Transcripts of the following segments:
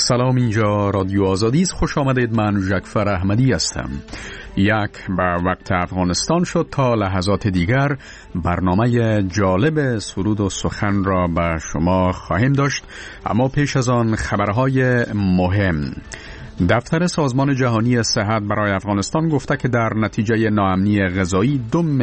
سلام، اینجا رادیو آزادی است. خوش آمدید. من جعفر احمدی هستم. بر وقت افغانستان شد. تا لحظات دیگر برنامه جالب سرود و سخن را به شما خواهیم داشت، اما پیش از آن خبرهای مهم. دفتر سازمان جهانی صحت برای افغانستان گفته که در نتیجه ناامنی غذایی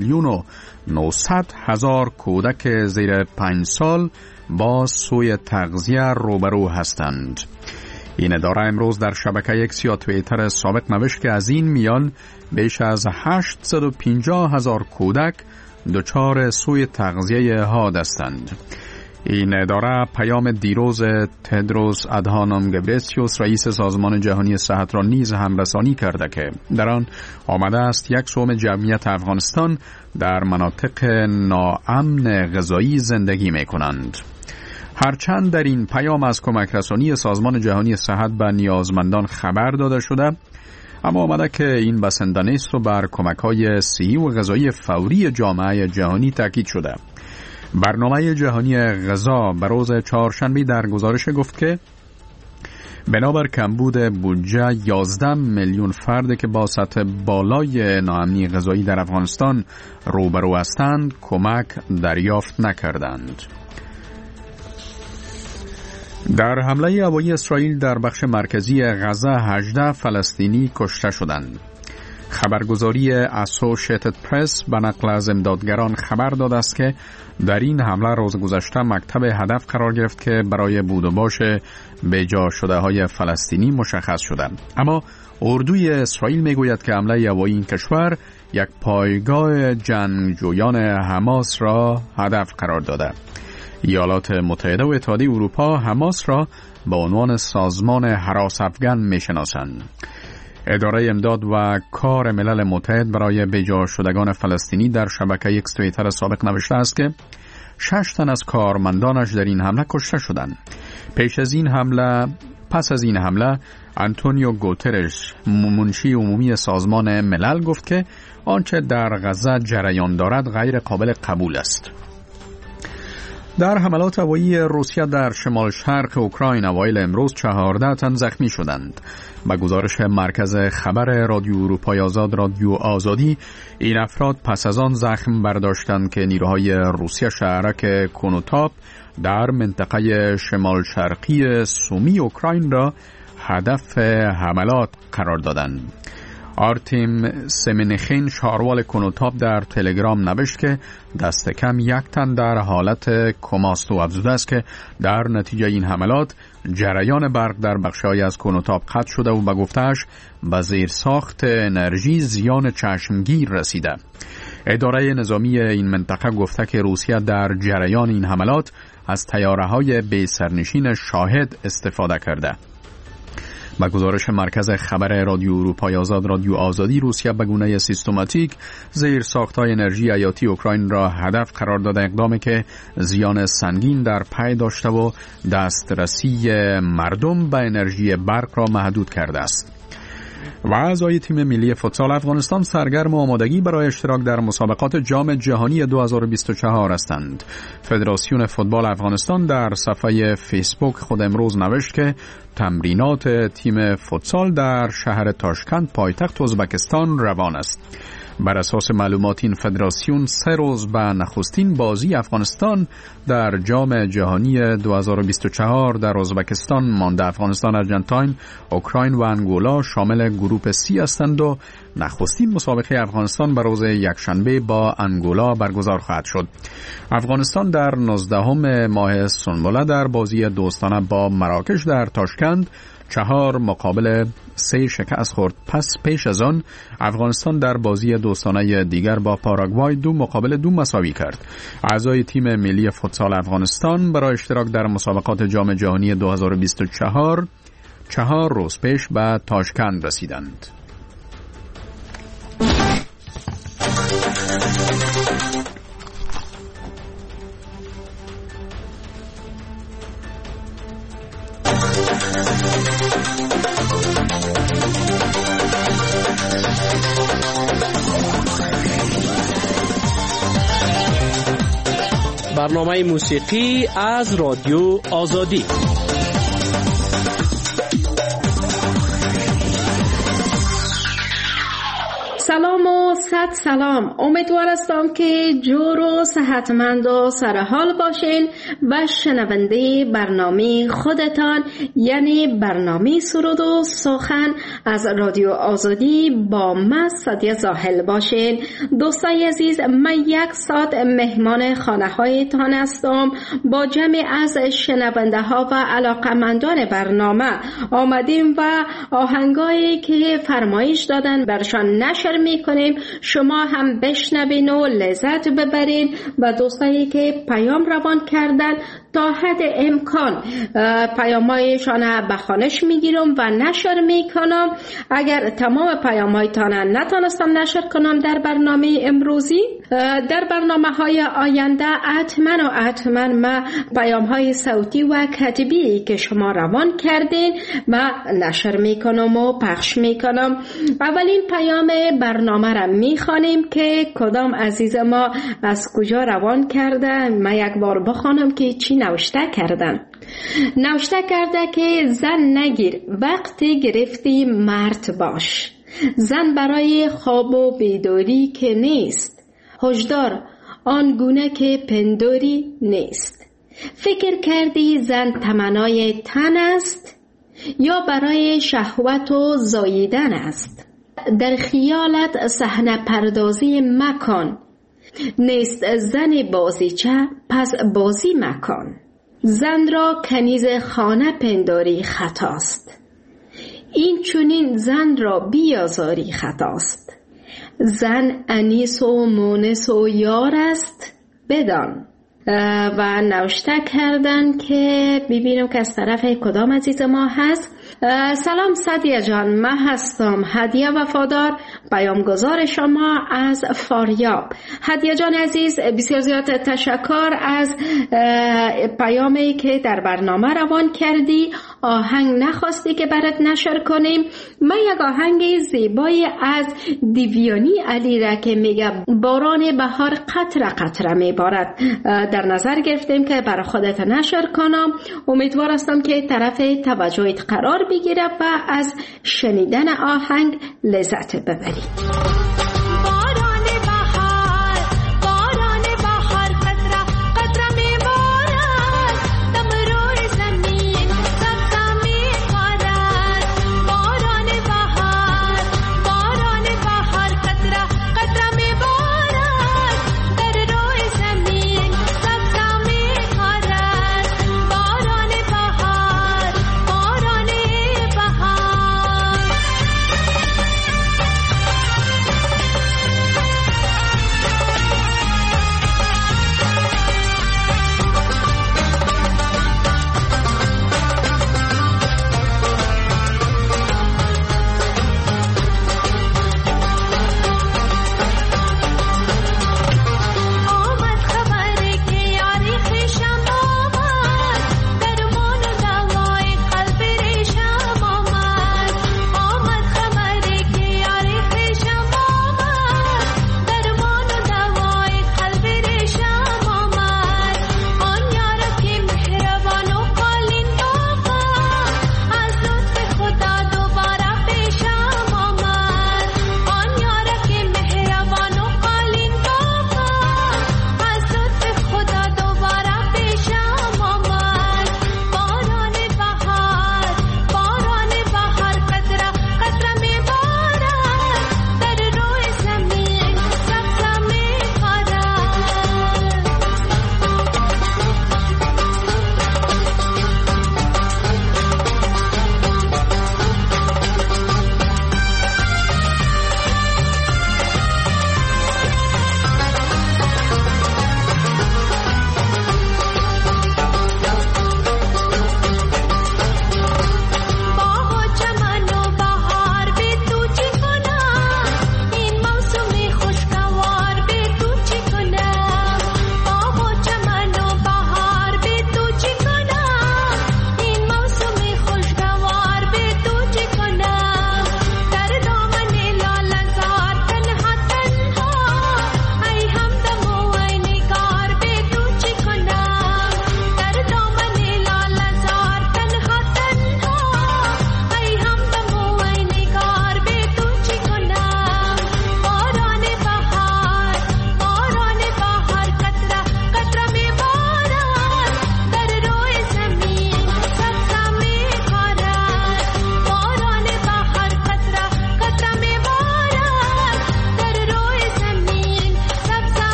2,900,000 کودک زیر 5 سال با سوء تغذیه روبرو هستند. این اداره امروز در شبکه اکس یا توییتر سابق نوشت که از این میان بیش از 850,000 کودک دچار سوء تغذیه حاد هستند. این اداره پیام دیروز تدروس ادهانوم گبریسیوس رئیس سازمان جهانی صحت را نیز همرسانی کرده که در آن آمده است 1/3 جمعیت افغانستان در مناطق ناامن غذایی زندگی می کنند. هرچند در این پیام از کمک رسانی سازمان جهانی صحت به نیازمندان خبر داده شده، اما آمده که این بسنده نیست و بر کمک‌های صحی و غذایی فوری جامعه جهانی تاکید شده. برنامه جهانی غذا به روز چهارشنبه در گزارش گفت که بنابر کمبود بودجه 11 میلیون فرد که با سطح بالای ناامنی غذایی در افغانستان روبرو هستند کمک دریافت نکردند. در حمله هوایی اسرائیل در بخش مرکزی غزه 18 فلسطینی کشته شدند. خبرگزاری اسوشیتد پرس به نقل از امدادگران خبر داده است که در این حمله روز گذشته مکتب هدف قرار گرفت که برای بود و باش بیجا شده های فلسطینی مشخص شده. اما اردوی اسرائیل میگوید که حمله هوایی این کشور یک پایگاه جنگجویان حماس را هدف قرار داده. ایالات متحده و اتحادیه اروپا حماس را به عنوان سازمان هراس افغان میشناسند. اداره امداد و کار ملل متحد برای بیجا شدگان فلسطینی در شبکه اکس توییتر سابق نوشته است که 6 تن از کارمندانش در این حمله کشته شدند. پس از این حمله آنتونیو گوترش منشی عمومی سازمان ملل گفت که آنچه در غزه جریان دارد غیر قابل قبول است. در حملات هوایی روسیه در شمال شرق اوکراین اوایل امروز 14 تن زخمی شدند. به گزارش مرکز خبر رادیو اروپای آزاد رادیو آزادی، این افراد پس از آن زخم برداشتند که نیروهای روسیه شهرک کنوتاپ در منطقه شمال شرقی سومی اوکراین را هدف حملات قرار دادند. آرتیم سمنخین شاروال کنوتاپ در تلگرام نوشت که دست کم 1 تن در حالت کماست و افزوده است که در نتیجه این حملات جریان برق در بخش‌های از کنوتاپ قطع شده و به گفته‌اش به زیرساخت انرژی زیان چشمگیر رسیده. اداره نظامی این منطقه گفته که روسیه در جریان این حملات از طیاره‌های بی سرنشین شاهد استفاده کرده. با گزارش مرکز خبر رادیو اروپای آزاد رادیو آزادی، روسیه به گونه سیستماتیک زیر ساخت‌های انرژی حیاتی اوکراین را هدف قرار داده، اقدامی که زیان سنگین در پی داشته و دسترسی مردم به انرژی برق را محدود کرده است. و اعضای تیم ملی فوتسال افغانستان سرگرم آمادگی برای اشتراک در مسابقات جام جهانی 2024 هستند. فدراسیون فوتبال افغانستان در صفحه فیسبوک خود امروز نوشت که تمرینات تیم فوتسال در شهر تاشکند پایتخت ازبکستان روان است. بر اساس معلومات این فدراسیون 3 روز به نخستین بازی افغانستان در جام جهانی 2024 در ازبکستان مانده. افغانستان، ارژانتین، اوکراین و انگولا شامل گروپ سی هستند و نخستین مسابقه افغانستان به روز یکشنبه با انگولا برگزار خواهد شد. افغانستان در 19 ماه سنبله در بازی دوستانه با مراکش در تاشکند 4-3 شکست خورد. پس پیش از آن افغانستان در بازی دوستانه دیگر با پاراگوای 2-2 مساوی کرد. اعضای تیم ملی فوتسال افغانستان برای اشتراک در مسابقات جام جهانی 2024 4 روز پیش به تاشکند رسیدند. برنامه موسیقی از رادیو آزادی. و صد سلام. امیدوار هستم که جور و صحتمند و سرحال باشین و شنونده برنامه خودتان، یعنی برنامه سرود و سخن از رادیو آزادی با من سعدیه زاهل باشین. دوستای عزیز، من 1 ساعت مهمان خانه هایتان هستم. با جمع از شنونده ها و علاقمندان برنامه آمدیم و آهنگایی که فرمایش دادن برشان نشر میکنیم. شما هم بشنوین و لذت ببرین و دوستایی که پیام روان کردن تا حد امکان پیامایشان به خوانش میگیرم و نشر میکنم. اگر تمام پیامایتان نتونستم نشر کنم در برنامه امروزی، در برنامه های آینده حتما ما پیام های صوتی و کتبی که شما روان کردین و نشر میکنم و پخش میکنم. اولین پیام برنامه را میخوانیم که کدام عزیز ما از کجا روان کرده. من یک بار بخوانم که چی نوشته کردن. نوشته کرده که زن نگیر، وقتی گرفتی مرد باش. زن برای خواب و بیداری که نیست، هشدار آنگونه که پنداری نیست. فکر کردی زن تمنای تن است یا برای شهوت و زاییدن است؟ در خیالت صحنه پردازی مکن، نیست زن بازیچه پس بازی مکن. زن را کنیز خانه پنداری خطاست، این چونین زن را بیازاری خطاست. زن انیس و مونس و یار است بدان. و نوشته کردن که ببینم که از طرف کدام عزیز ما هست. سلام سعدیه جان، من هستم هدیه وفادار، پیامگذار شما از فاریاب. هدیه جان عزیز، بسیار زیاد تشکر از پیامی که در برنامه روان کردی. آهنگ نخواستی که برات نشر کنیم. من یک آهنگ زیبایی از دیویانی علی را که میگه باران بهار قطره قطره میبارد در نظر گرفتیم که برای خودت نشر کنم. امیدوار هستم که طرف توجهت قرار بگیره و از شنیدن آهنگ لذت ببری.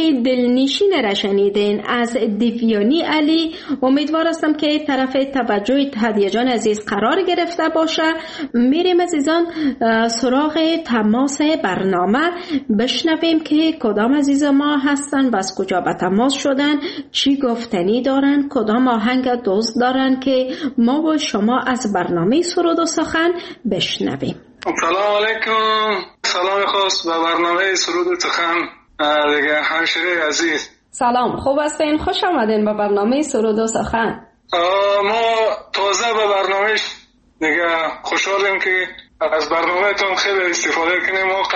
دلنشین را شنیدین از دیویانی علی. امیدوار هستم که طرف توجه هدیه جان عزیز قرار گرفته باشه. میریم عزیزان سراغ تماس برنامه، بشنویم که کدام عزیز ما هستن و از کجا به تماس شدن، چی گفتنی دارن، کدام آهنگ دوست دارن که ما و شما از برنامه سرود و سخن بشنویم. سلام علیکم، سلام خاص به برنامه سرود و سخن دیگه همشیره عزیز. سلام، خوب هستین؟ خوش آمدین به برنامه سرود و سخن. ما تازه به برنامه دیگه خوشحالیم که از برنامهتون خیلی استفاده کنیم. ما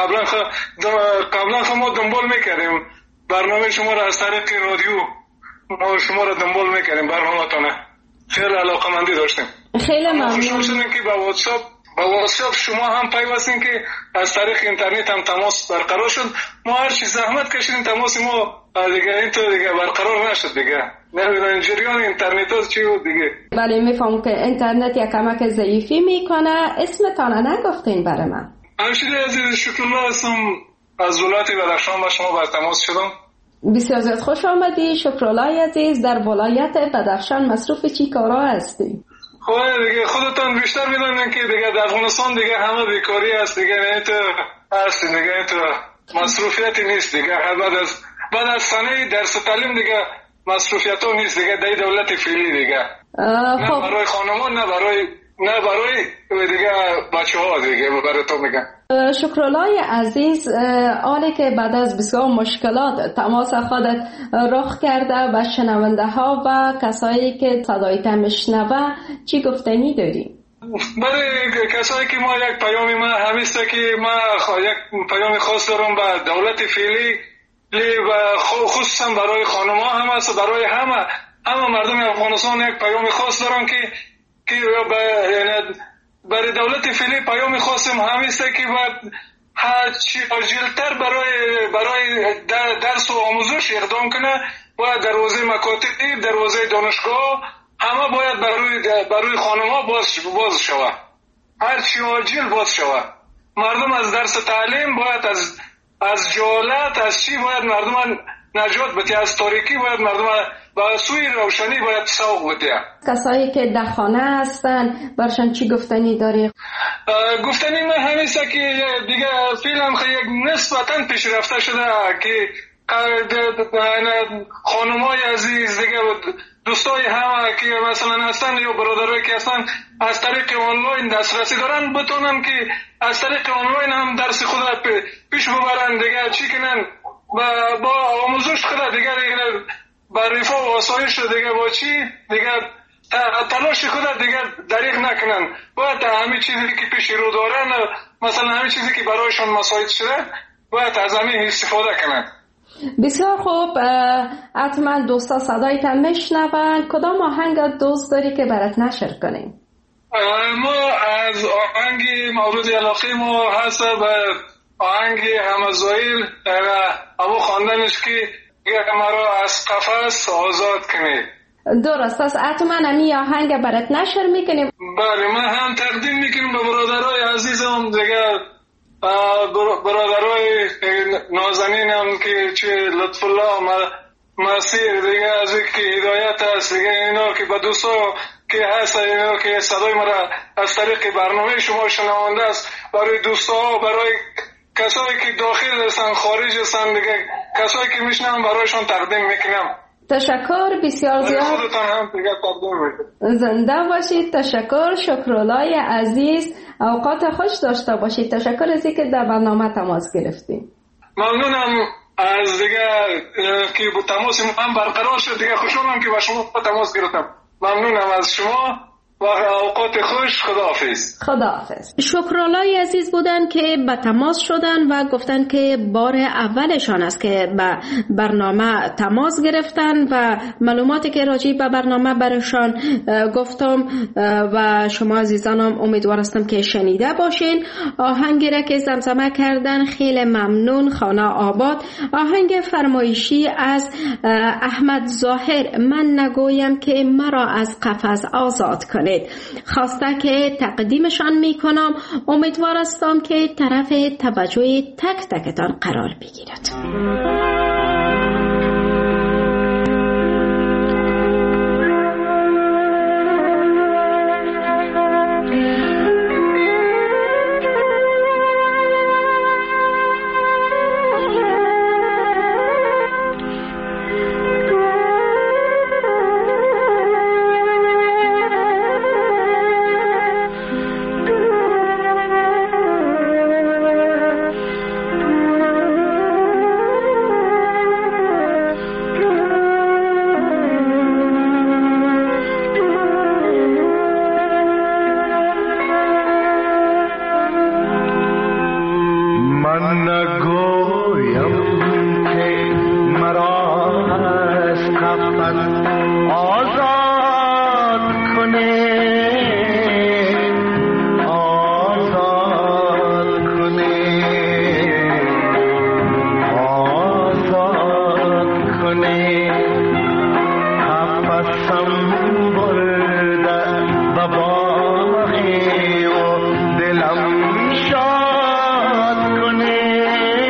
قبلا ما دنبال میکردیم برنامه شما را از طریق رادیو، ما شما را دنبال میکردیم برنامه‌تون، خیلی علاقه‌مندی داشتیم. خیلی ممنون. خوشحال شدیم که با واتساپ شما هم پیوستین که از طریق اینترنت هم تماس برقرار شد. ما هر چی زحمت کشیدیم تماس ما دیگه اینطور دیگه برقرار نشد دیگه. نمیدونم جریان اینترنت ها چی بود دیگه. ولی میفهم که اینترنت یک کمک ضعیفی میکنه. اسمتان نگفتین برای من؟ همشیره عزیز، شکرالله هستم، از ولایت بدخشان با شما بر تماس شدم. بسیار زیاد خوش آمدی. شکرالله عزیز، در ولایت بدخشان مصروف چی کارا هستی؟ خب دیگه خودتان بیشتر میدونین که دیگه در افغانستان دیگه همه بیکاری هست دیگه، نه تو هست دیگه، تو مصروفیتی نیست دیگه. بعد از سنه درس تعلیم دیگه مصروفیت ها نیست دیگه در دولت فعلی دیگه. نه برای خانمان نه برای دیگه بچه ها دیگه برای تو میگن. شکرالله عزیز، آنی که بعد از بسیار مشکلات تماس خودت رخ کرده به شنونده ها و کسایی که صدایت میشنوه چی گفتنی داری؟ برای کسایی که ما یک پیامی ما همیسته که ما یک پیام خاص دارم به دولت فعلی و خصوصا برای خانم ها هم است، برای همه مردم افغانستان یک پیام خاص دارم که برای دولت فعلی پیام خاصم همیسته که هرچی عاجلتر برای درس و آموزش اقدام کنه، باید در حوزه مکاتب، در حوزه دانشگاه همه باید برای خانم‌ها باز شود، هرچی عاجل باز شود. مردم از درس تعلیم باید از جهالت از چی باید مردم نجات بده، از تاریکی باید مردم به سوی روشنی باید سوق بده. کسایی که در خانه هستن برشان چی گفتنی داری؟ گفتنی من همیشه که دیگه فیلم یک نسبتاً پیشرفته شده که خانمای عزیز دیگه دوستای همه که مثلا هستن یا برادرایی که هستن از طریق آنلاین دسترسی دارن بتونن که از طریق آنلاین هم درس خود پیش ببرن دیگه، چی کنن با آموزش خود دیگه با رفاه و آسایش دیگه با چی دیگه تلاش خود دیگه دریغ نکنن. باید همه چیزی که پیش رو دارن، مثلا همه چیزی که برایشون مساعد شده باید از همه استفاده کنن. بسیار خوب، حتما دوستا صدایت هم میشنون. کدام آهنگ دوست داری که برات نشر کنیم؟ ما از آهنگ مورد علاقه ما هست به آهنگ همزایل ابو خواندنش که مرا از قفس آزاد کنید. درست است، حتما همی آهنگ برات نشر میکنیم. بله، من هم تقدیم میکنیم به برادرای عزیزم دیگه، برادرای نازنینم که چه لطف الله مسیر دیگه از که هدایت هست دیگه، اینا که به دوستا که هست، اینا که صدای مرا از طریق برنامه شما شنونده است، برای دوستا، برای کسایی که داخل هستن خارج هستن دیگه، کسایی که میشنم برایشون تقدیم میکنم. تشکر بسیار زیاد. خودتان هم دیگه تقدیم میکنم. زنده باشید. تشکر. شکرالله عزیز، اوقات خوش داشته باشید. تشکر از اینکه در برنامه تماس گرفتیم. ممنونم از دیگه که تماس هم برقرار شد دیگه، خوشحالم که با شما تماس گرفتم. ممنونم از شما و اوقات خوش. خداحافظ. خداحافظ. شکرالله عزیز بودن که به تماس شدن و گفتن که بار اولشان است که به برنامه تماس گرفتن و معلوماتی که راجع به برنامه برشان گفتم و شما عزیزانم امیدوار هستم که شنیده باشین. آهنگی را که زمزمه کردن خیلی ممنون. خانه آباد، آهنگ فرمایشی از احمد ظاهر، من نگویم که مرا از قفس آزاد کنید، خواسته که تقدیمشان میکنم. امیدوار هستم که طرف توجه تک تکتان قرار بگیرد. من نگویم که مرا از قفس آزاد کنه، آزاد کنه، آزاد کنه. قفسم برده به باغی و دلم شاد کنه.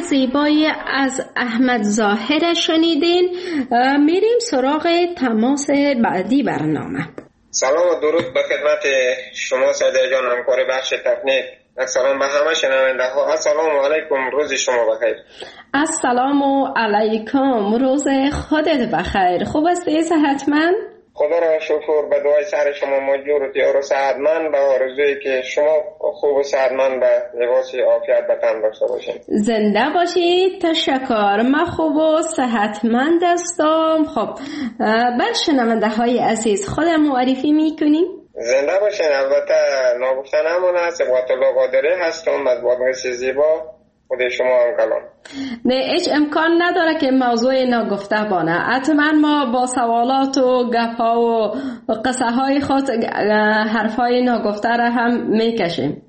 زیبایی از احمد ظاهر شنیدین. میریم سراغ تماس بعدی برنامه. سلام و درود به خدمت شما سعیده جان، همکار بخش تکنیک. سلام به همه شنونده ها. السلام علیکم، روز شما بخیر. السلام علیکم، روز خودت بخیر. خوب هستی؟ صحتمند؟ خدا را شکر، به دعای سر شما مجبور و تیار و صحتمند، به آرزویی که شما خوب و صحتمند به لباس عافیت به تن داشته باشید. زنده باشید. تشکر. من خوب و صحتمند هستم. خب بر شنونده های عزیز خودم معرفی میکنیم. زنده باشین. البته ناگفتن همون هست، صبغت الله قادری هستم از بادغیس زیبا. خود شما هم کلام. نه، هیچ امکان نداره که موضوع ناگفته بانه. حتما ما با سوالات و گپ‌ها و قصه های خود حرفای ناگفته را هم میکشیم.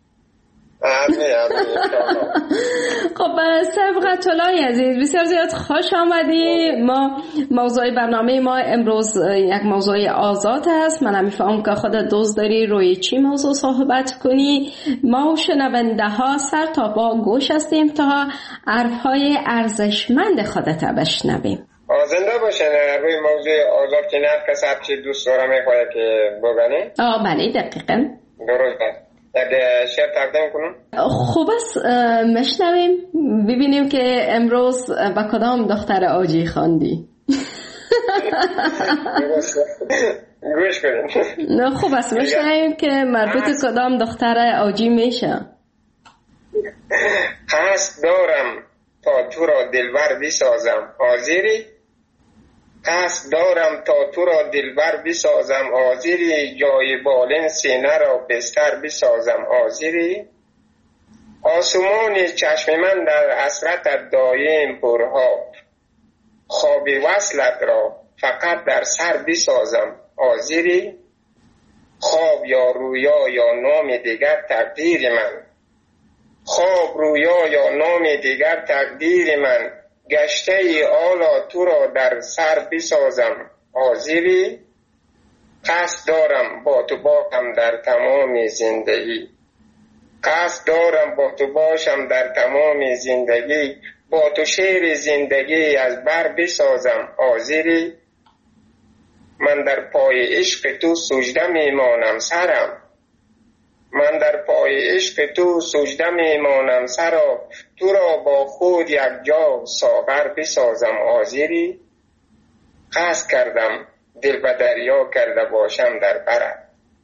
خب سبقت الله عزیز، بسیار زیاد خوش آمدی. ما موضوع برنامه ما امروز یک موضوع آزاد است. من میفهمم که خودت دوست داری روی چی موضوع صحبت کنی. ما و شنونده ها سر تا با گوش هستیم تا حرفهای ارزشمند خودت بشنویم. زنده باشین. روی موضوع آزاد که نه کسی چی دوست داره میخواد که بگنی؟ بله دقیقاً درسته. یک شعر تقدیم کنم؟ خوب است، مشنویم ببینیم که امروز با کدام دختر آجی خواندی. گوش کنیم. خوب است، مشنویم که مربوط کدام دختر آجی میشه. قصد دارم تا تو را دلبر بسازم، حاضری؟ قصد دارم تا تو را دلبر بسازم، حاضری؟ جای بالین سینه را بستر بسازم، حاضری؟ آسمان چشم من در حسرت دایم پرها، خواب وصلت را فقط در سر بسازم، حاضری؟ خواب یا رویا یا نام دیگر تقدیر من، خواب رویا یا نام دیگر تقدیر من، گشته ای آلا تو را در سر بسازم، حاضری؟ قصد دارم با تو باشم در تمام زندگی، قصد دارم با تو باشم در تمام زندگی، با تو شعر زندگی از بر بسازم، حاضری؟ من در پای عشق تو سجده میمانم سرم، من در پای عشق تو سجده میمانم سرا، تو را با خود یک جا ساغر بسازم، حاضری؟ قصد کردم دل به دریا کرده باشم در برت،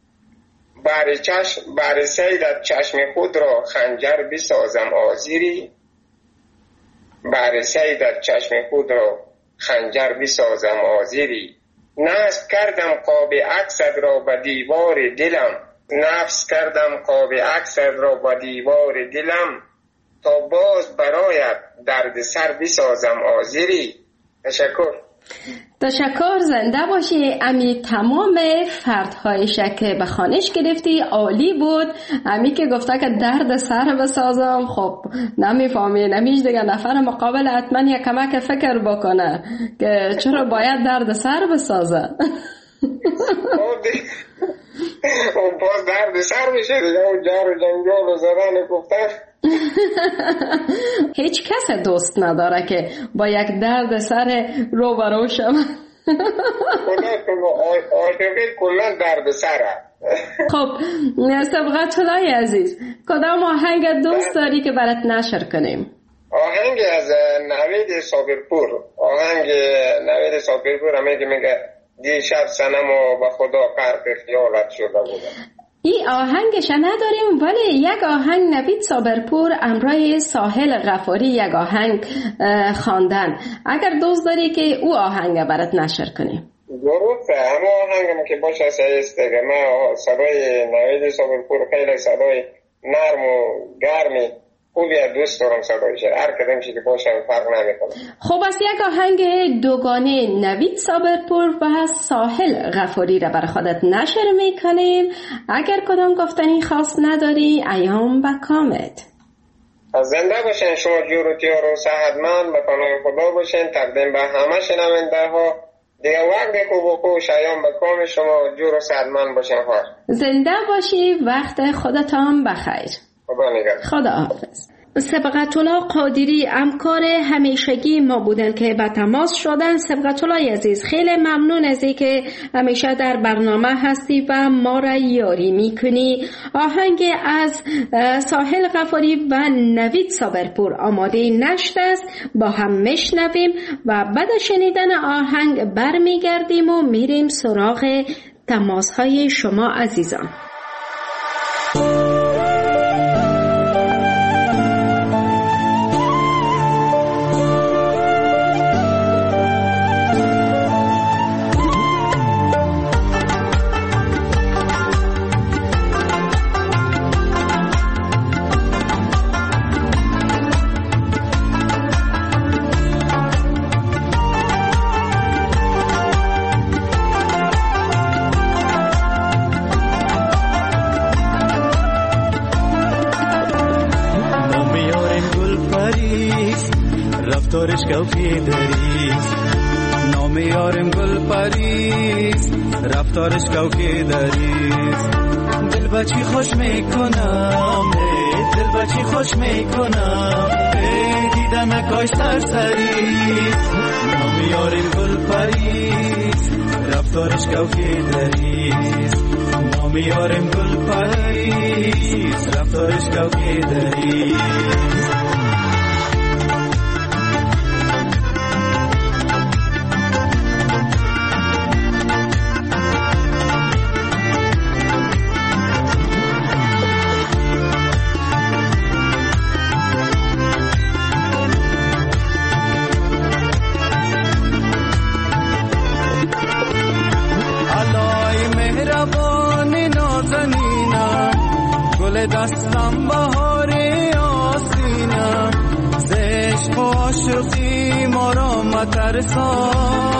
بر صیدت چشم خود را خنجر بسازم، حاضری؟ بر صیدت چشم خود را خنجر بسازم، حاضری؟ نصب کردم قاب عکست را به دیوار دلم، نفس کردم قاب عکست را با دیوار دلم، تا باز برایت درد سر بسازم، حاضری؟ تشکر. تشکر. زنده باشی. امی تمام فردهایش که به خانش گرفتی عالی بود. امی که گفته که درد سر بسازم، خب نمیفهمی، نمیش دیگه نفر مقابل حتما یک کمک فکر بکنه که چرا باید درد سر بسازه. اون باز درد سر میشه دیگه، اون جار و جنجال و زدن گفتن. هیچ کس دوست نداره که با یک درد سر روبرو شود. عاشقی کلا درد سره. خب سبقت الله عزیز، کدام آهنگ دوست داری که برات نشر کنیم؟ آهنگ از نوید صابرپور. آهنگ نوید صابرپور همه که میگه دیشب صنم و به خدا غرق خیالت شده بودم. این آهنگش نداریم، ولی یک آهنگ نوید صابرپور امرای ساحل غفاری یک آهنگ خواندن. اگر دوست داری که او آهنگ برات نشر کنیم. درسته، همه آهنگم که باشه سعیسته که من صدای نوید صابرپور خیلی صدای نرم و گرمی خوبی دوست دارم صدایش، هر کدام چیزی باشه فرق نمیکنه. خب از یک آهنگ دوگانه نوید صابرپور و ساحل غفاری را برای خودت نشر میکنیم. اگر کدام گفتنی خاص نداری ایام و کامت. زنده باشین، شما جور و تیار و صحتمند، به پناه خدا باشین. تقدیم به همه شنونده ها دیگه وقت خوب و خوش، ایام به کام شما جور و صحتمند باشین. خواه زنده باشی، وقت خودتان بخیر. خدا نگهدار. خدا حافظ. سبقت الله قادری همکار همیشگی ما بودن که به تماس شدن. سبقت الله عزیز خیلی ممنون از اینکه همیشه در برنامه هستی و ما را یاری میکنی. آهنگ از ساحل غفاری و نوید صابرپور آماده نشده است، با هم میشنویم و بعد شنیدن آهنگ برمیگردیم و میریم سراغ تماس های شما عزیزان. رفتارش کافی دریست، نام یارم گل پریست، رفتارش کافی دریست. دل بچی خوش میکنم، دل بچی خوش میکنم، دیدن کاش سرسریست. نام یارم گل پریست، رفتارش کافی دریست. نام یارم گل پریست، رفتارش کافی دریست. دستم بهار آسینم، زشق و عاشقی ما را مترسا.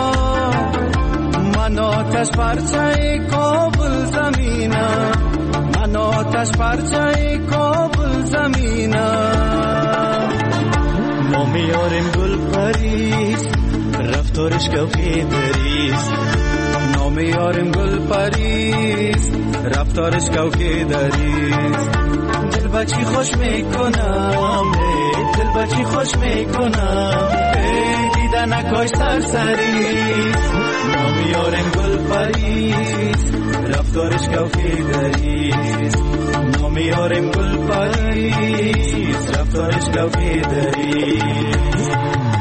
من آتش پرچه کابل زمینم، من آتش پرچه کابل زمینم. نام یارم گل پریست، رفتارش کافی دریست. نام یارم گل پریست، رفتارش کافی دریست. دل بچی خوش میکنم، دل بچی خوش میکنم، دیدن کاش سرسریست. نام یارم گل پریست، رفتارش کافی دریست. نام یارم گل پریست، رفتارش کافی دریست.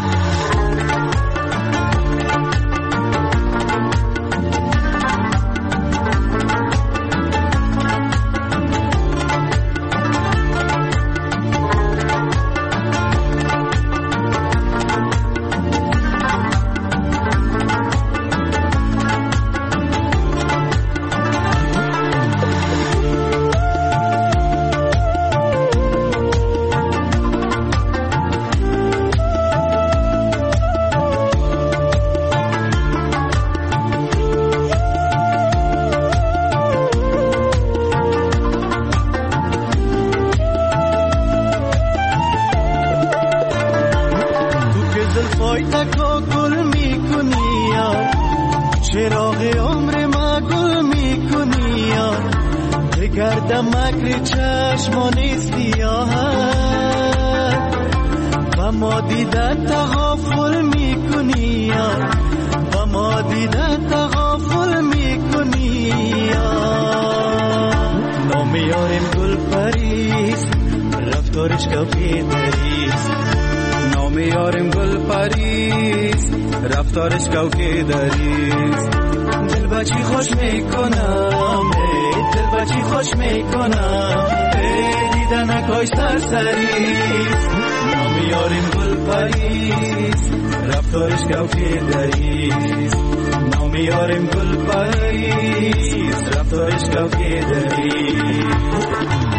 رفتارش کافی دریست. دل بچی خوش میکنم، دل بچی خوش میکنم، دیدن کاش سرسریست. نام یارم گل پریست، رفتارش کافی دریست. نام یارم گل پریست، رفتارش کافی دریست.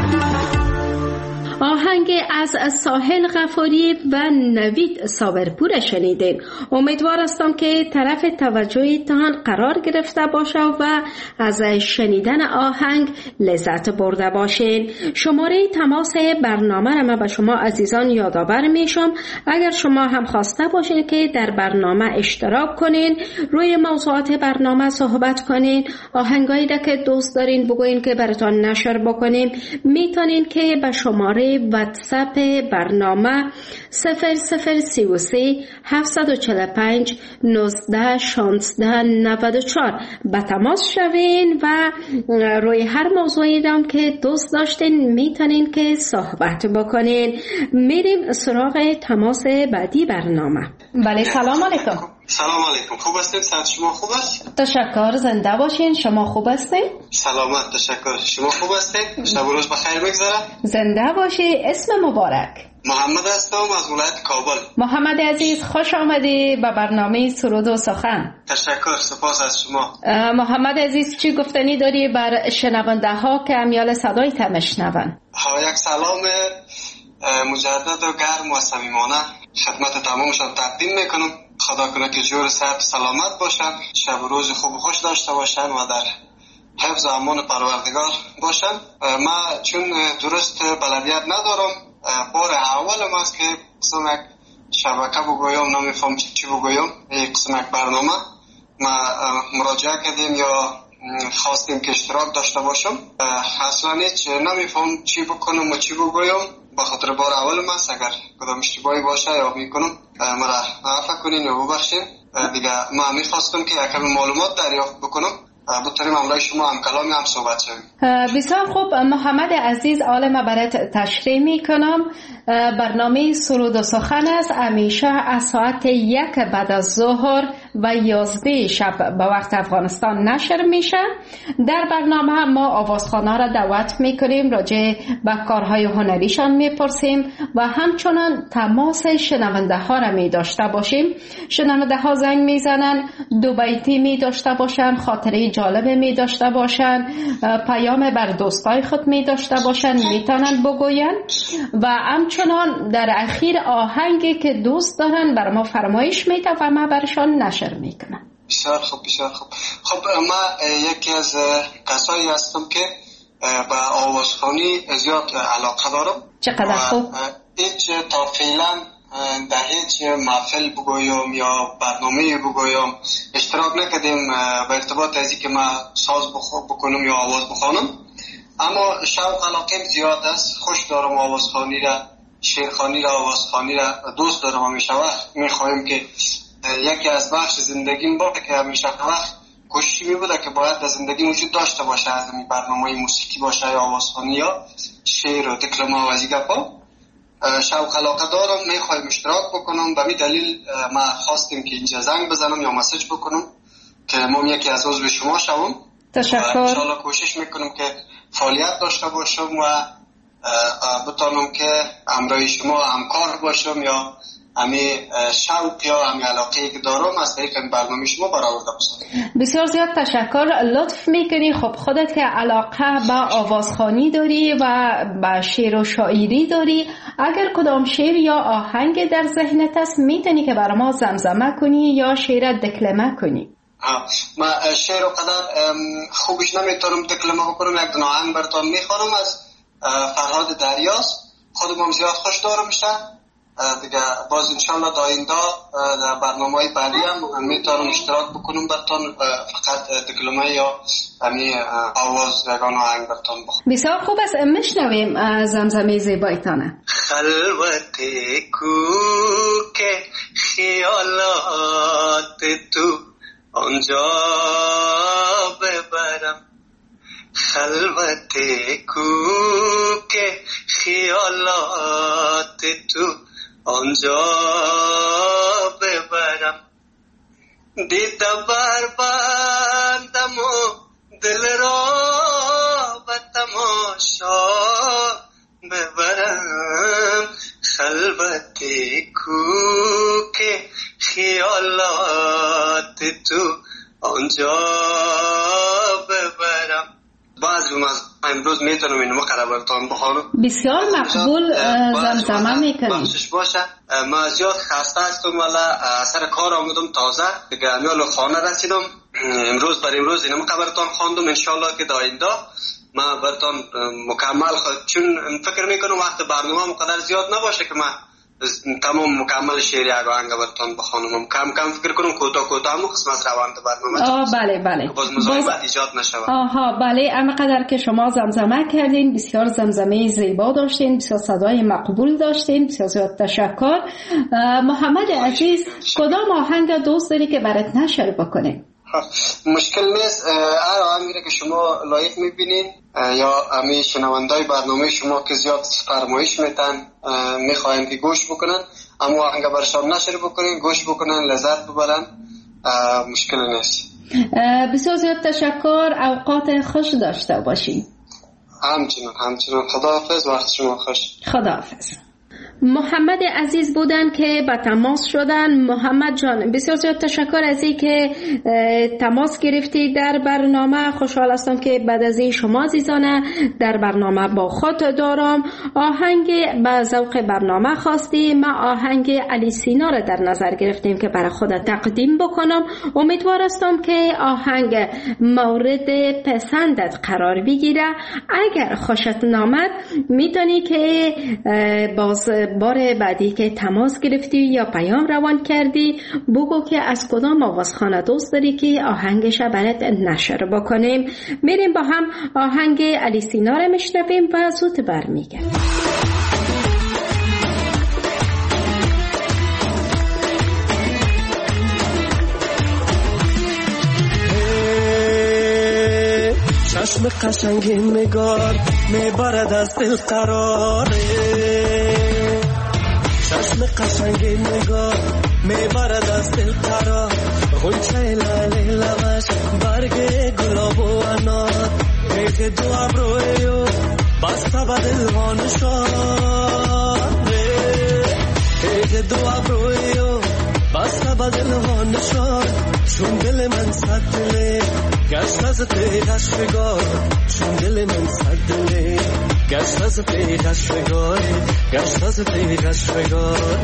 آهنگ از ساحل غفاری و نوید صابرپور شنیدین. امیدوار هستم که طرف توجهتان قرار گرفته باشه و از شنیدن آهنگ لذت برده باشین. شماره تماس برنامه را من به شما عزیزان یادآور میشم. اگر شما هم خواسته باشین که در برنامه اشتراک کنین، روی موضوعات برنامه صحبت کنین، آهنگایی را که دوست دارین بگوین که براتون نشر بکنیم، میتونین که به شماره واتساپ برنامه 0033 745 19 16 94 به تماس شوین و روی هر موضوعی هم که دوست داشتین میتونین که صحبت بکنین. میریم سراغ تماس بعدی برنامه. بله سلام علیکم. سلام علیکم، خوب هستید؟ صحت شما خوب است؟ تشکر، زنده باشین. شما خوب هستید؟ سلامت، تشکر. شما خوب هستید؟ شب و روز بخیر بگذره. زنده باشی. اسم مبارک؟ محمد هستم از ولایت کابل. محمد عزیز خوش آمدی به برنامه سرود و سخن. تشکر، سپاس از شما. محمد عزیز چی گفتنی داری بر شنونده ها که امیال صدای تا میشنون؟ یک سلام مجدد و گرم و صمیمانه خدمت تمامشان تقدیم میکنم. خدا کنه که جور صحت سلامت باشن، شب و روز خوب و خوش داشته باشن و در حفظ و امان پروردگار باشن. ما چون درست بلدیت ندارم، بار اولم است که قسم یک شبکه بگویم، نمیفهم چی بگویم، یک قسم یک برنامه ما مراجعه کردیم یا خواستیم که اشتراک داشته باشم. اصلا هیچ نمیفهم چی بکنم و چی بگویم، با خاطر بار اولم است. اگر کدام اشتباهی باشه یا میکنم مرا عفو کنین یا ببخشین. دیگه ما میخواستم که یک کمی معلومات دریافت بکنم، بتونیم امروز شما هم کلامی هم صحبت شویم. بسیار خوب محمد عزیز، عالم برات تشریح میکنم. برنامه سرود و سخن است، همیشه از ساعت 1 بعد از ظهر و 11 شب به وقت افغانستان نشر میشه. در برنامه ما آوازخوانا را دعوت میکنیم، راجع به کارهای هنریشان میپرسیم و همچنان تماس شنونده ها را می داشته باشیم. شنونده ها زنگ میزنن، دو بیتی می داشته باشن، خاطره جالب می داشته باشن، پیام بر دوستای خود می داشته باشن، میتونن بگوین و همچنان در اخیر آهنگی که دوست دارن بر ما فرمایش میده و ما برشان نشر میکنم. بسیار خوب، بسیار خوب. خب ما یکی از کسایی هستم که به آوازخوانی زیاد علاقه دارم. چقدر خوب. هیچ تا فعلا در هیچ محفل بگویم یا برنامه بگویم اشتراک نکردیم به ارتباط از اینکه ما ساز بکنم یا آواز بخوانم، اما شوق علاقه زیاد است. خوش دارم آوازخوانی را، شعرخوانی را، آوازخوانی را دوست دارم. همیشه وقت میخوایم که یکی از بخش زندگیم باشه که همیشه وقت کوشش میبوده که باید در زندگی وجود داشته باشه، از این برنامه موسیقی باشه یا آوازخوانی یا شعر و دکلمه و از این گپا. شوق علاقه دارم، میخوایم اشتراک بکنم. به می دلیل ما خواستیم که اینجا زنگ بزنم یا مسیج بکنم که ما یکی از عضو شما شوم. تشکر. انشاءالله کوشش میکنم که فعالیت داشته باشم و بتانم که همراه شما همکار باشم یا همی شوق یا همی علاقه که دارم از طریق برنامه شما برآورده باشم. بسیار زیاد تشکر، لطف میکنی. خب خودت که علاقه به آوازخوانی داری و به شعر و شاعری داری، اگر کدام شعر یا آهنگ در ذهنت است میتونی که برای ما زمزمه کنی یا شعر دکلمه کنی؟ ما شعر و قدر خوبش نمیتونم دکلمه بکنم. یک دونه آهنگ براتون میخوانم از فرهاد دریاست. خودم هم زیاد خوش دارم میشه. دیگه باز انشالله تا آینده در برنامه‌های بعدی هم میتونم اشتراک بکنم براتون، فقط دکلمه یا همی آواز یگان آهنگ براتون بخونم. بسیار خوب است، میشنویم زمزمه زیبایتانه. خلوت کو که خیالات تو آنجا ببرم، خلوت کو که خیالات تو آنجا ببرم، دیده بر بندم و دل را به تماشا ببرم، خلوت کو که خیالات تو آنجا ببرم. بعضی از امروز میتونم اینو مقربتان بخوانم. بسیار مقبول زمزمه میکنی. بخشش باشه. ما زیاد خسته هستم ولی سر کار آمدم تازه دیگه امیال خانه رسیدم. امروز بر امروز اینو مقربتان خواندم. انشالله که داینده ما براتون مکمل چون فکر میکنم وقت برنامه مقدر زیاد نباشه که ما تمام مکمل شعر یک آهنگ براتون بخوانم. کم فکر کنم کوتاه همون قسمت از روند برنامه. بله. باز مزاحمت ایجاد نشود. بله. اما قدر که شما زمزمه کردین، بسیار زمزمه زیبا داشتین، بسیار صدای مقبول داشتین، بسیار زیاد تشکر. محمد عزیز، کدام آهنگ دوست داری که برات نشر بکنه؟ مشکل نیست. هر آهنگی که شما لایق میبینین یا امی شنوندای برنامه شما که زیاد فرمایش میتن میخواین که گوش بکنن، اما آهنگ برشان نشر بکنین، گوش بکنن، لذت ببرن، مشکل نیست. بسیار زیاد تشکر. اوقات خوش داشته باشین. همچنان. خداحافظ. وقت شما خوش. خداحافظ. محمد عزیز بودن که با تماس شدن. محمد جان، بسیار زیاد تشکر از این که تماس گرفتی در برنامه. خوشحال هستم که بعد از این شما عزیزانه در برنامه با خود دارم. آهنگ به ذوق برنامه خواستی، ما آهنگ علی سینا را در نظر گرفتیم که برای خود تقدیم بکنم. امیدوار هستم که آهنگ مورد پسندت قرار بگیره. اگر خوشت نامد میتونی که باز بار بعدی که تماس گرفتی یا پیام روان کردی بگو که از کدام آوازخانه دوست داری که آهنگش برات نشر بکنیم. میریم با هم آهنگ علی سینا رو میشنویم و زود برمیگردیم. چشم قشنگ نگار میبرد از دل قراره، چشم قشنگ نگار میبرد از دل قرار، غنچه لاله لبش برگ گلاب و انار، ریخ دو ابرویو بسته به دل ها نشان، ریخ دو ابرویو بسته به دل ها نشان، چون دل من صد دله گشت از پیغش بگار، چون دل من صد دله گشت از پیغش بگار، گشت از پیغش بگار.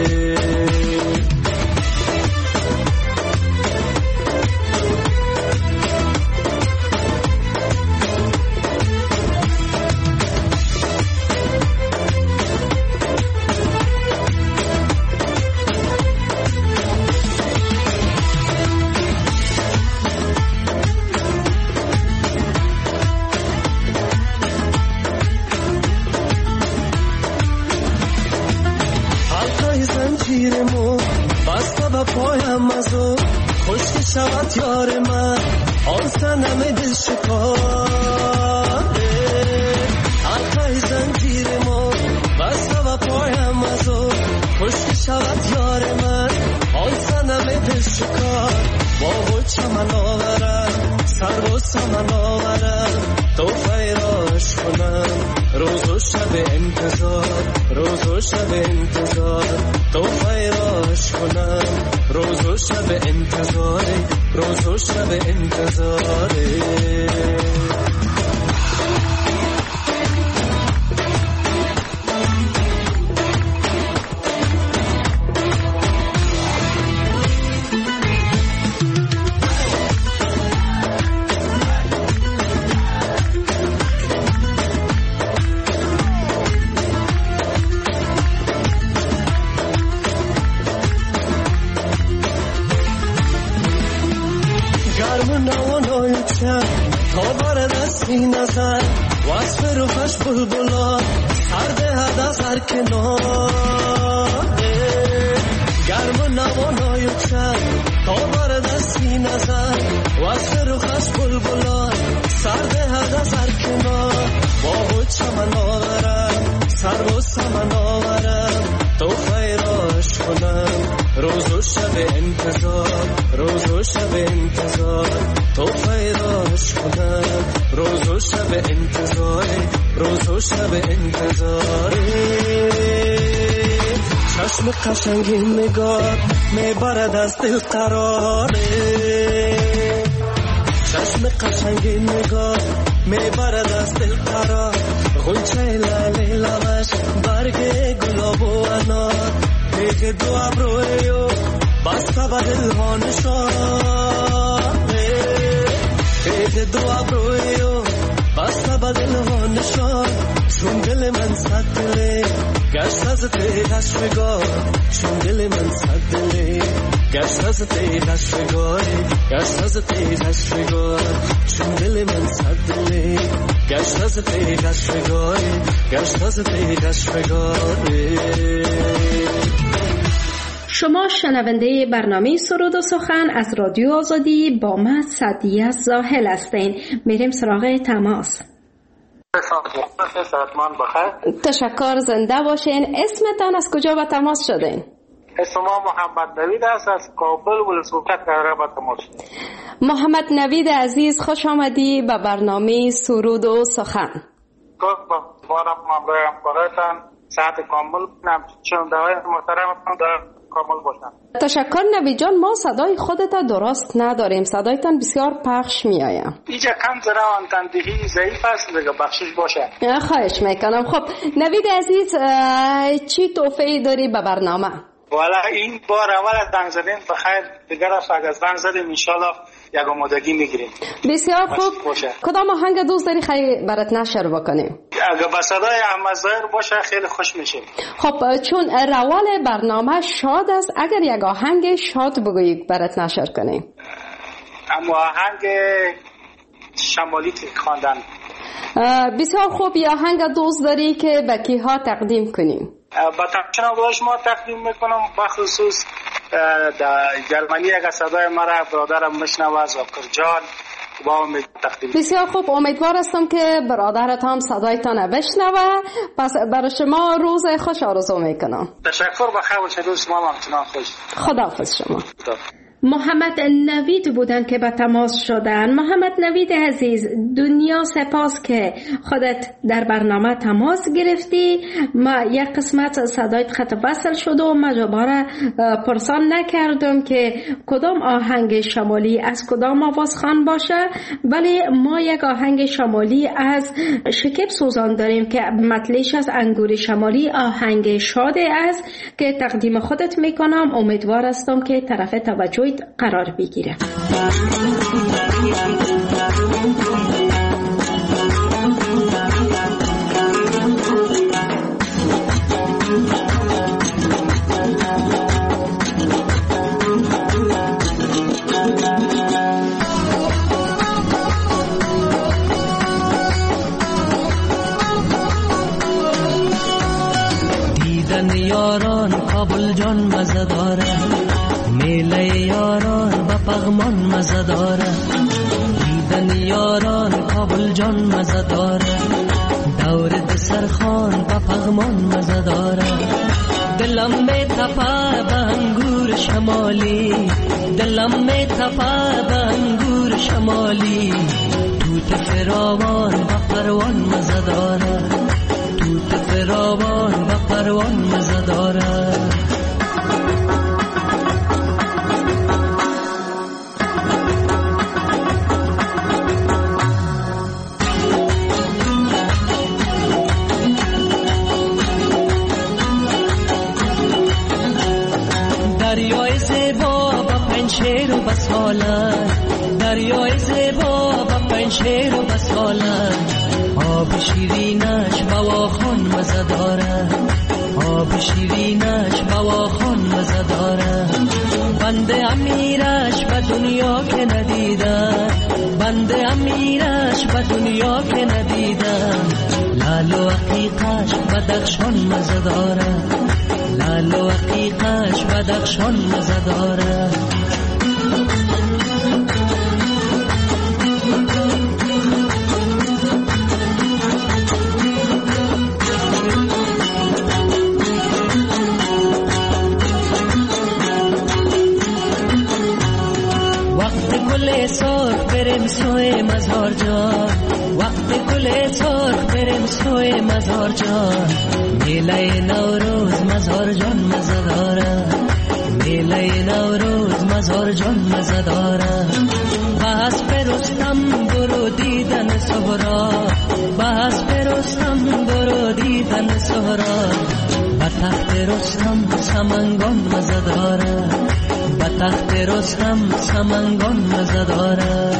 پایم ازو خوشی شود یار من، آن سنم دل شکاره، حلقه زنجیر ما بسته و پایم ازو خوشی شود یار من، آن سنم دل شکار، با و چمن آورم سر و سمن آورم، تو فیراش کنم روز و شب انتظار، روز و شب انتظار، تو فیراش کنم روز و شب انتظار، روز و شب انتظار. تا بارد از این نظر وصف روحش بلبلا سرده هد از هر کنار، گرم و نوانای چند تا بارد از این نظر وصف روحش بلبلا سرده هد از هر کنار، با و چمن آورم سر و سمن آورم، تو خیراش کنم روز و شب انتظار، روز و شب انتظار، تو خیراش کنم روز و شب انتظار، روز و شب انتظار. چشم قشنگ نگار میبرد از دل قراره، چشم قشنگ نگار میبرد از دل قرار، غنچه لاله لبش برگ گلاب و انار، ریخ دو ابرویو بسته به دل ها نشان، ریخ دو ابرویو بسته به دل ها نشان، چون دل من صد دله گشت از تیغش بگار چون دل من صد دله گشت از تیغش بگار گشت از تیغش بگار چون دل من صد دله گشت از تیغش بگار گشت از تیغش بگار. شما شنونده برنامه سرود و سخن از رادیو آزادی با من سعدیه زاهل هستین. میریم سراغ تماس. تشکر، زنده باشین. اسمتان از کجا به تماس شدین؟ اسم ما محمد نوید است، از کابل ولسوالی قراره به تماس. محمد نوید عزیز، خوش آمدی به برنامه سرود و سخن. بارم ممنون همکارتان ساعت کامل کنم چون دعای محترم در کامل باشم. تشکر نوید جان. ما صدای خودت درست نداریم، صدایتان بسیار پخش می آید. اینجا کم ذره آنتندهی ضعیف است، دیگه بخشش باشه. خواهش میکنم. خب نوید عزیز، چی توفیقی داری به برنامه؟ والا این بار اول زنگ زدیم، بخیر دیگر اگر زنگ زدیم انشالله یک آمادگی میگیریم. بسیار خوب. کدام آهنگ دوست داری خیلی برات نشر بکنیم؟ اگر با صدای احمد ظاهر باشه خیلی خوش میشیم. خب چون روال برنامه شاد است، اگر یک آهنگ شاد بگویی برات نشر کنیم. اما آهنگ شمالی خواندن. بسیار خوب. یا آهنگ دوست داری که به کیها تقدیم کنیم؟ با تماشاگران ما تقدیم میکنم، بخصوص در جرمنی اگر صدای مرا برادرم مشنوه زاکر جان با امید تقدیم. بسیار خوب. امیدوار هستم که برادرت هم صدایتان بشنوه. پس برای شما روز خوش آرزو میکنم. تشکر، بخیر باشید. روز شما همچنان خوش. خداحافظ شما. محمد نوید بودن که به تماس شدن. محمد نوید عزیز، دنیا سپاس که خودت در برنامه تماس گرفتی. ما یک قسمت صدایت خط وصل شد و ما دوباره پرسان نکردم که کدام آهنگ شمالی از کدام آوازخوان باشه، ولی ما یک آهنگ شمالی از شکیب سوزان داریم که مطلعش از انگور شمالی آهنگ شاده است که تقدیم خودت میکنم. امیدوار هستم که طرف توجه قرار بگیره. دیدن یاران کابل جان مزه داره، میله یاران با پغمان مزه داره. دیدن یاران کابل جان مزه داره، دور دسرخان با پغمان مزه داره. دلم می تپه به انگور شمالی، دلم می تپه به انگور شمالی. توت فراوان با پروان مزه داره، توت فراوان با پروان مزه داره. دریای زیبا با پنشیر و بساله، دریای زیبا با پنشیر و بساله. آب شیرینش بواخون مزه داره، آب شیرینش بواخون مزه داره. بنده امیرش به دنیا که ندیدم، بنده امیرش به دنیا که ندیدم. لال و عقیقش بدخشان مزه داره، لال و عقیقش بدخشان مزه داره. گل سرخ بریم سوی مزار جان، وقت گل سرخ بریم سوی مزار جان. میله نوروز مزار جان مزه داره، میله نوروز مزار جان مزه داره. بس برستم برو دیدن سهرا، بس برستم برو دیدن سهرا. به تخت رستم سمنگان مزه داره، به تخت رستم سمنگان مزه داره.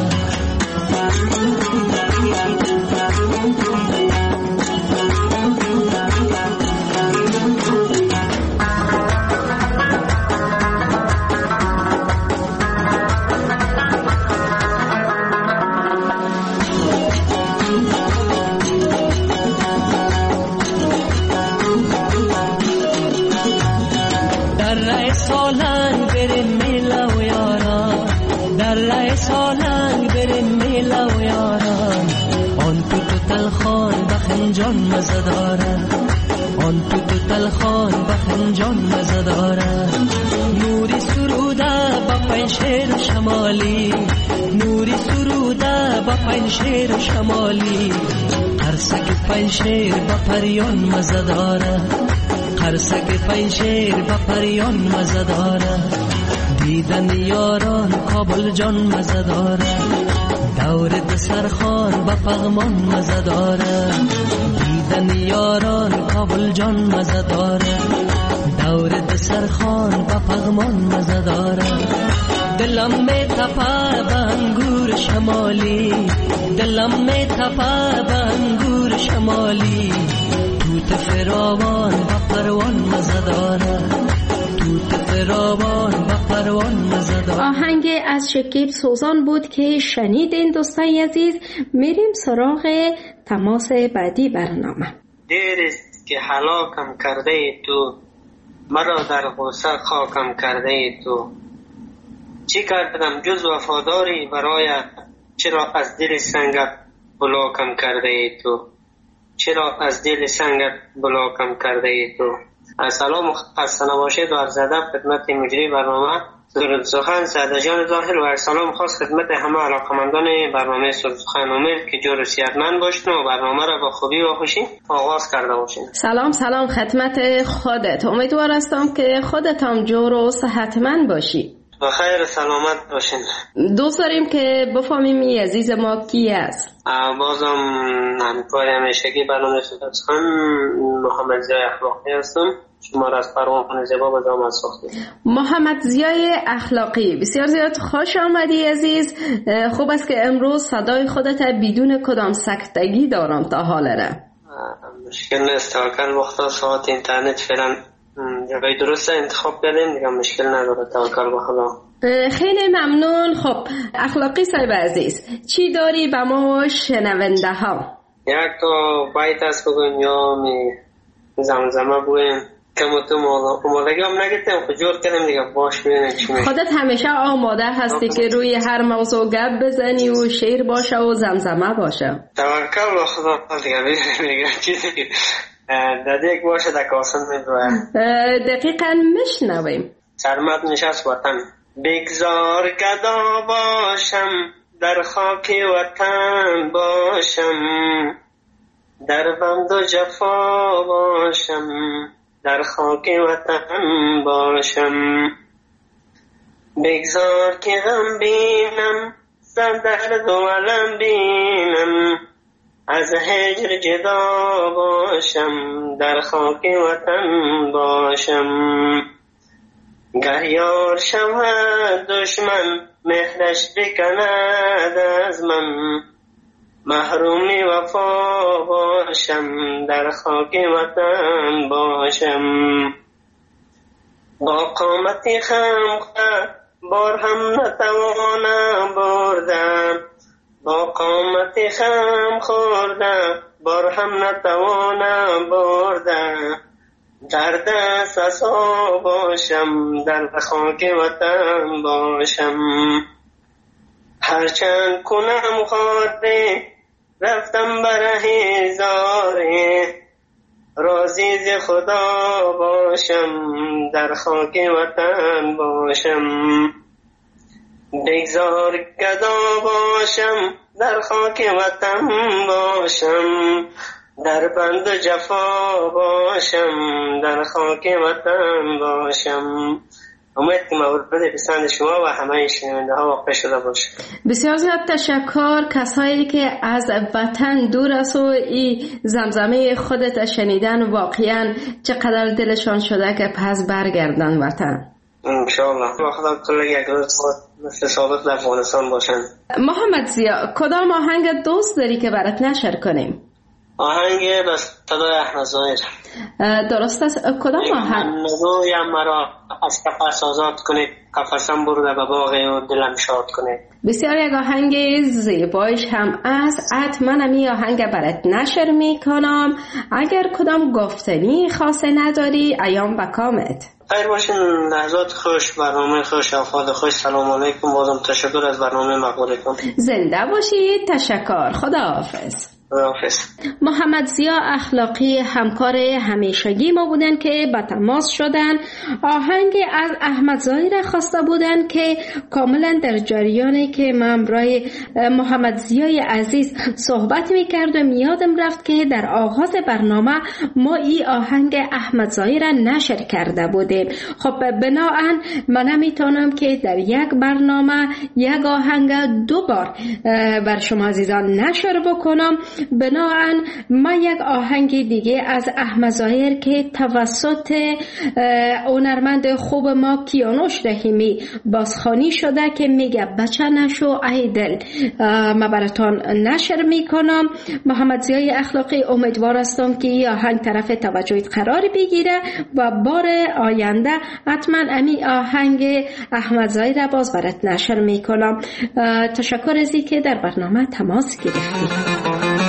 در ره سالنگ بریم میله و یاران، در ره سالنگ بریم میله و یاران. آن تو تلخان بخنجان مزه دارد، آن تو تلخان بخنجان مزه دارد. نوری سروده با پنشیر شمالی، نوری سروده با پنشیر شمالی. قرصک پنشیر با پریان مزه دارد، قرصک پنشیر با پریان مزه دارد. دیدن یاران کابل جان مزه دارد، دور دسرخان با پغمان مزه دارد. دیدن یاران کابل جان مزه دارد، دور دسرخان با پغمان مزه دارد. دلم می تپه به انگور شمالی، دلم می تپه به انگور شمالی. توت فراوان با پروان مزه دارد، توت فراوان با پروان مزه دارد. آهنگ از شکیب سوزان بود که شنیدین دوستای عزیز. میریم سراغ تماس بعدی برنامه. دیریست که هلاکم کرده ای تو، مرا در غصه خاکم کرده ای تو. چی کردم جز وفاداری برایت، چرا از دل سنگت بلاکم کرده ای تو، چرا از دل سنگت بلاکم کرده ای تو. سلام و خسته نباشید و عرض ادب خدمت مجری برنامه درود سخن سعد جان ظاهر و سلام خاص خدمت همه علاقمندان برنامه سرود سخن. امید که جور و صحتمند باشین و برنامه را با خوبی و خوشی آغاز کرده باشین. سلام خدمت خودت. امیدوار هستم که خودت هم جور و صحتمند باشی. بخیر سلامت باشین. دوست داریم که بفهمیم عزیز ما کی است. بازم همکار همیشگی برنامه سرود سخن محمد زیای اخلاقی هستم. شما را از پروانه زیبا به دام از ساخته. محمد زیای اخلاقی، بسیار زیاد خوش آمدی عزیز. خوب است که امروز صدای خودت بدون کدام سکتگی دارم تا حال را. مشکل نیست، توکل بخدا ساعت اینترنت فعلا جای درست انتخاب کردیم دیگه، مشکل نداره، توکل به خدا. خیلی ممنون. خب اخلاقی صاحب عزیز، چی داری به ما شنونده ها؟ یک تو بیت است بگویم یا می زمزمه بگویم که تو آمادگی هم نگیتیم خود جور کردیم دیگه، باش ببینیم چی میشه. خودت همیشه آماده هستی که روی هر موضوع گپ بزنی و شعر باشه و زمزمه باشه. توکل به خدا دیگه، ببینیم چیزی در یک باشه در کاسن میدوه. دقیقا میشنویم. سرمت نشست وطن. بگذار گدا باشم در خاک وطن باشم، در بند و جفا باشم در خاک وطن باشم. بگذار که غم بینم صد درد و علم بینم، از هجر جدا باشم در خاک وطن باشم. گر یار شود دشمن مهرش بکند از من، محرومی وفا باشم در خاک وطن باشم. با قامتی خم بار هم نتوانم بردم، با قامتی خم خوردم بار هم نتوانم بردم. در دست عصا باشم در خاک وطن باشم. هرچند کنم خاره رفتم بره زاره، راضی ز خدا باشم در خاک وطن باشم. بگذار گدا باشم در خاک وطن باشم، در بند و جفا باشم در خاک وطن باشم. امید که مورد پسند شما و همه شنونده ها واقع شده باشه. بسیار زیاد تشکر. کسایی که از وطن دور است و این زمزمه خودت شنیدن واقعا چقدر دلشان شده که پس برگردن وطن. انشاءالله با خدا کل یک روز مثل ثابت در افغانستان باشن. محمد زیا، کدام آهنگ دوست داری که برات نشر کنیم؟ آهنگ بس صدای احمد ظاهر. درست است. کدام آهنگ؟ نگویم مرا از قفس آزاد کنید، قفسم برده به باغ و دلم شاد کنید. بسیار یک آهنگ زیبایش هم است. حتما این آهنگ برات نشر میکنم. اگر کدام گفتنی خاصه نداری ایام بکامت. خیر باشین. لحظات خوش، برنامه خوش، افاد خوش. سلام علیکم. بازم تشکر از برنامه مقبولتون. زنده باشید. تشکر. خداحافظ. محمد ضیا اخلاقی همکار همیشگی ما بودن که با تماس شدن. آهنگ از احمد ظاهر خواسته بودن که کاملا در جریانی که ما همراه محمد ضیای عزیز صحبت میکردم یادم رفت که در آغاز برنامه ما این آهنگ احمد ظاهر نشر کرده بودیم. خب بناهن من نمیتونم که در یک برنامه یک آهنگ دو بار بر شما عزیزان نشر بکنم. بناهن ما یک آهنگ دیگه از احمد ظاهر که توسط هنرمند خوب ما کیانوش رحیمی بازخوانی شده که میگه بچه نشو ای دل، ما براتون نشر میکنم. محمد ضیای اخلاقی امیدوار هستم که این آهنگ طرف توجهت قرار بگیره و بار آینده حتما امی آهنگ احمد ظاهر باز برات نشر میکنم. تشکر از اینکه در برنامه تماس گرفتید.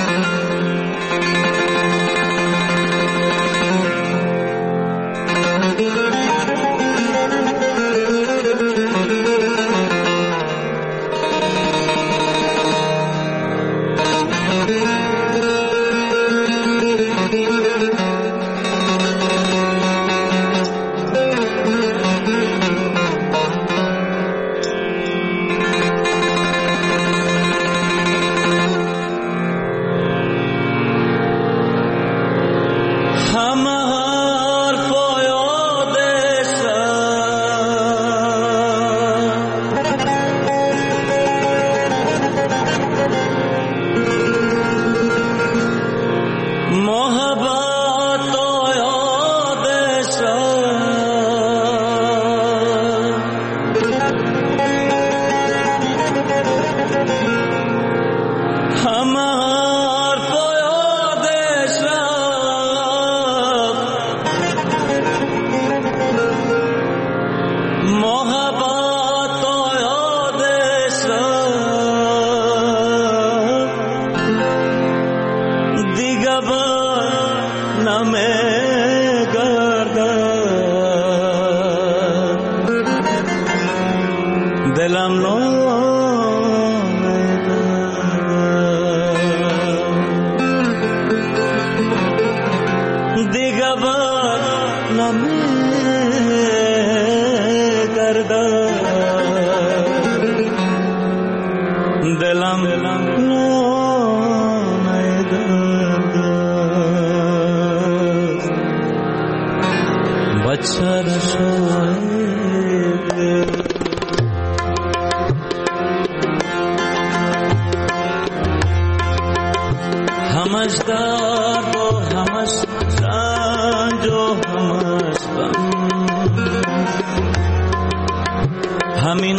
همین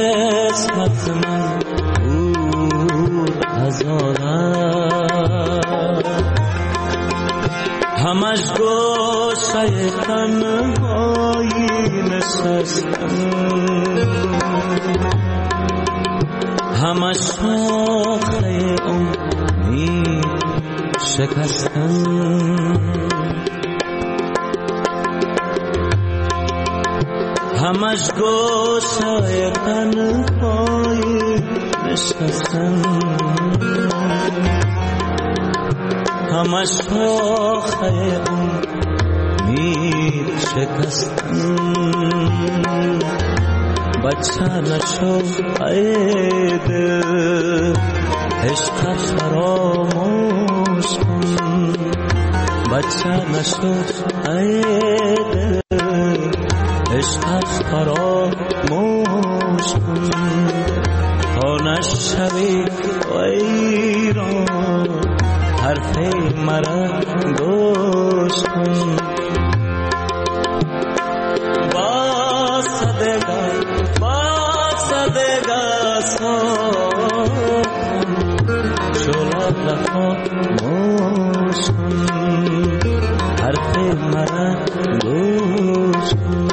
قسمت من بود هزارم، همش گوشه تنهایی نشستم، همش شاخه امید شکستم، همش گوشه تنهایی نشستم، همش شاخه امید شکستم. بچه نشو ای دل، عشق فراموش کن، بچه نشو ای دل، عشق فراموش کن، تا نشوی ویران حرف مرا گوش کن. با صدقه سوکن شلاب خاموش کن، حرف مرا گوش کن.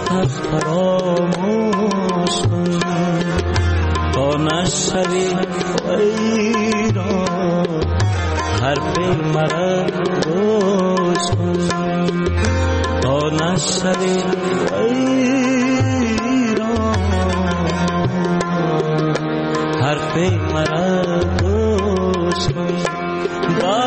تلخ فراموش کن تا نشوی ویران حرف مرا گوش کن تا نشوی ویران حرف مرا گوش کن با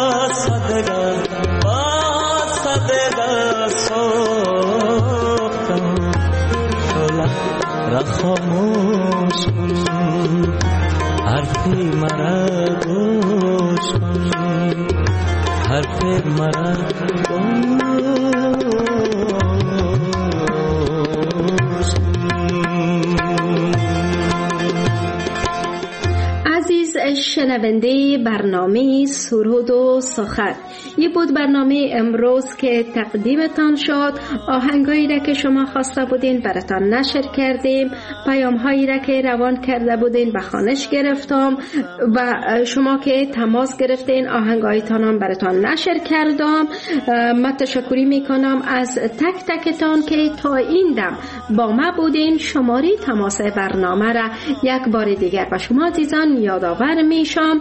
صدقه سوختم شلق را خاموش کن حرفی مرا گوش کن حرفی مرا گوش کن. عزیز شنونده برنامه سرود و سخن، یه بود برنامه امروز که تقدیمتان شد. آهنگایی را که شما خواسته بودین براتان نشر کردیم، پیام هایی را که روان کرده بودین به خوانش گرفتم و شما که تماس گرفتین آهنگایتان هم براتان نشر کردم. من تشکری میکنم از تک تکتان که تا این دم با ما بودین. شماره تماس برنامه را یک بار دیگر به شما عزیزان یادآور میشم: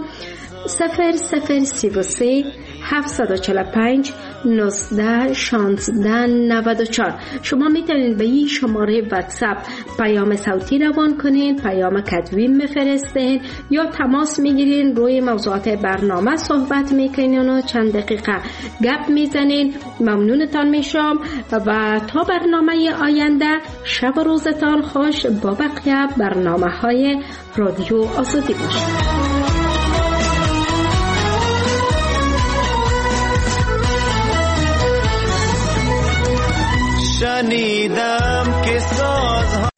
0033 745 19 16 94. شما میتونید به این شماره واتساپ پیام صوتی روان کنین، پیام کتبی میفرستین یا تماس میگیرین، روی موضوعات برنامه صحبت میکنین و چند دقیقه گپ میزنین. ممنونتان میشم و تا برنامه آینده شب و روزتان خوش با بقیه برنامه های رادیو آزادی باشید. شنیدم که سازها